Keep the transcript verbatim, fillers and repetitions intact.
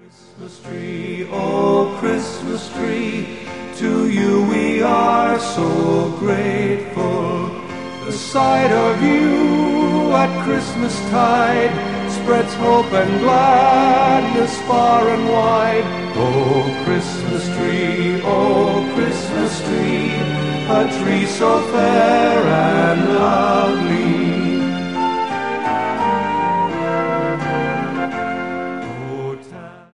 Christmas tree, oh Christmas tree, to you we are so grateful. The sight of you at Christmas tide spreads hope and gladness far and wide. Oh Christmas tree, oh Christmas tree, a tree so fair